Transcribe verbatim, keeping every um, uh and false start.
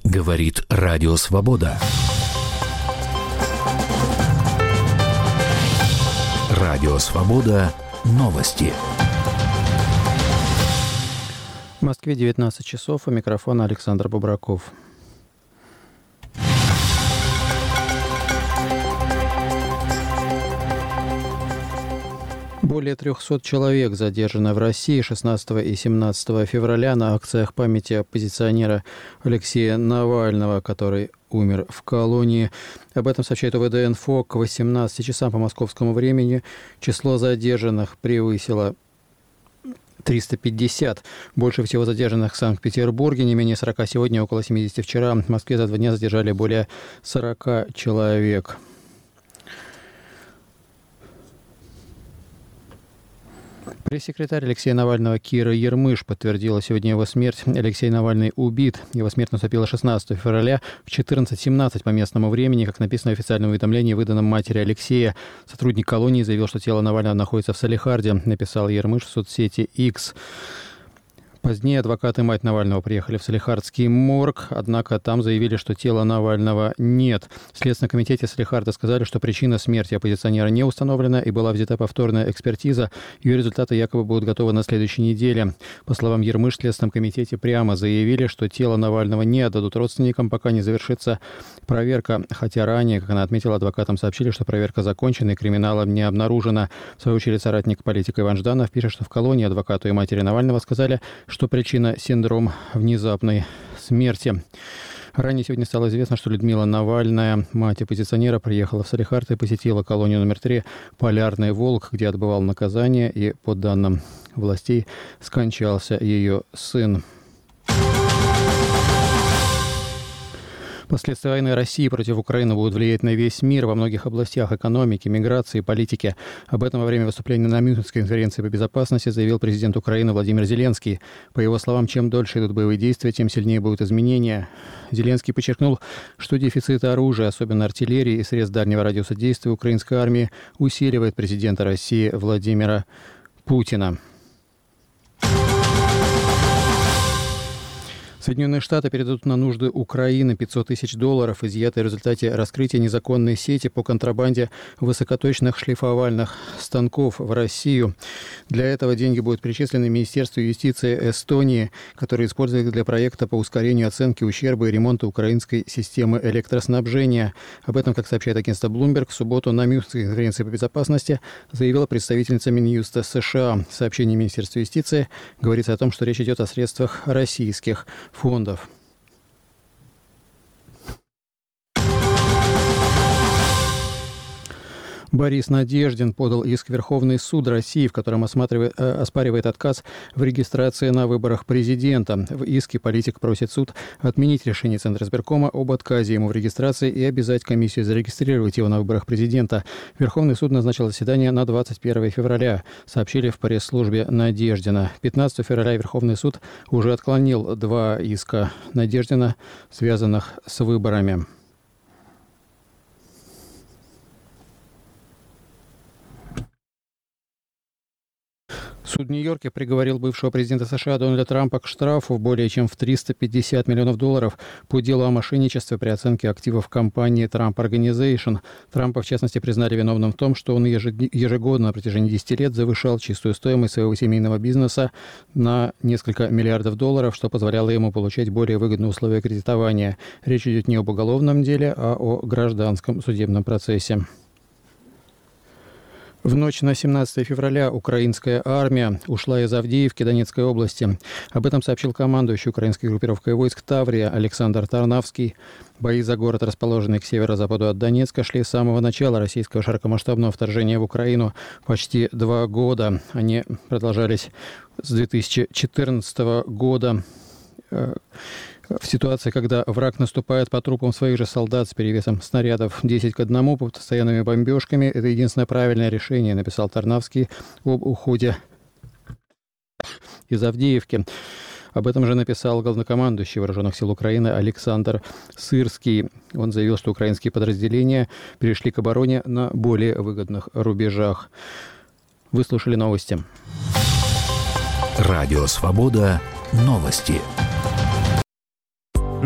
Говорит Радио Свобода. Радио Свобода. Новости. В Москве девятнадцать часов. У микрофона Александр Бубраков. Более трехсот человек задержано в России шестнадцатого и семнадцатого февраля на акциях памяти оппозиционера Алексея Навального, который умер в колонии. Об этом сообщает ОВД-Инфо. К восемнадцати часам по московскому времени число задержанных превысило триста пятьдесят. Больше всего задержанных в Санкт-Петербурге, не менее сорока сегодня, около семидесяти вчера. В Москве за два дня задержали более сорока человек. Пресс-секретарь Алексея Навального Кира Ярмыш подтвердила сегодня его смерть. Алексей Навальный убит. Его смерть наступила шестнадцатого февраля в четырнадцать семнадцать по местному времени. Как написано в официальном уведомлении, выданном матери Алексея, сотрудник колонии заявил, что тело Навального находится в Салехарде, написал Ярмыш в соцсети X. Позднее адвокат и мать Навального приехали в Салехардский морг, однако там заявили, что тела Навального нет. В Следственном комитете Салехарда сказали, что причина смерти оппозиционера не установлена и была взята повторная экспертиза. Ее результаты якобы будут готовы на следующей неделе. По словам Ярмыш, в Следственном комитете прямо заявили, что тело Навального не отдадут родственникам, пока не завершится проверка. Хотя ранее, как она отметила, адвокатам сообщили, что проверка закончена и криминалом не обнаружено. В свою очередь, соратник политика Иван Жданов пишет, что в колонии адвокату и матери Навального сказали, что причина – синдром внезапной смерти. Ранее сегодня стало известно, что Людмила Навальная, мать оппозиционера, приехала в Салехард и посетила колонию номер три «Полярный волк», где отбывал наказание, и, по данным властей, скончался ее сын. Последствия войны России против Украины будут влиять на весь мир во многих областях экономики, миграции, политики. Об этом во время выступления на Мюнхенской конференции по безопасности заявил президент Украины Владимир Зеленский. По его словам, чем дольше идут боевые действия, тем сильнее будут изменения. Зеленский подчеркнул, что дефицит оружия, особенно артиллерии и средств дальнего радиуса действия украинской армии, усиливает президента России Владимира Путина. Соединенные Штаты передадут на нужды Украины пятьсот тысяч долларов, изъятые в результате раскрытия незаконной сети по контрабанде высокоточных шлифовальных станков в Россию. Для этого деньги будут перечислены Министерству юстиции Эстонии, которое использует их для проекта по ускорению оценки ущерба и ремонта украинской системы электроснабжения. Об этом, как сообщает агентство Bloomberg, в субботу на Мюнхенской конференции по безопасности заявила представительница Минюста США. В сообщении Министерства юстиции говорится о том, что речь идет о средствах российских фондов. Борис Надеждин подал иск в Верховный суд России, в котором осматривает, э, оспаривает отказ в регистрации на выборах президента. В иске политик просит суд отменить решение Центра избиркома об отказе ему в регистрации и обязать комиссию зарегистрировать его на выборах президента. Верховный суд назначил заседание на двадцать первое февраля, сообщили в пресс-службе Надеждина. пятнадцатого февраля Верховный суд уже отклонил два иска Надеждина, связанных с выборами. Суд в Нью-Йорке приговорил бывшего президента США Дональда Трампа к штрафу более чем в триста пятьдесят миллионов долларов по делу о мошенничестве при оценке активов компании Trump Organization. Трампа, в частности, признали виновным в том, что он ежегодно на протяжении десяти лет завышал чистую стоимость своего семейного бизнеса на несколько миллиардов долларов, что позволяло ему получать более выгодные условия кредитования. Речь идет не об уголовном деле, а о гражданском судебном процессе. В ночь на семнадцатое февраля украинская армия ушла из Авдеевки Донецкой области. Об этом сообщил командующий украинской группировкой войск Таврия Александр Тарнавский. Бои за город, расположенный к северо-западу от Донецка, шли с самого начала российского широкомасштабного вторжения в Украину почти два года. Они продолжались с две тысячи четырнадцатого года. В ситуации, когда враг наступает по трупам своих же солдат с перевесом снарядов десять к одному, под постоянными бомбежками, это единственное правильное решение, написал Тарнавский об уходе из Авдеевки. Об этом же написал главнокомандующий Вооруженных сил Украины Александр Сырский. Он заявил, что украинские подразделения перешли к обороне на более выгодных рубежах. Вы слушали новости. Радио Свобода. Новости.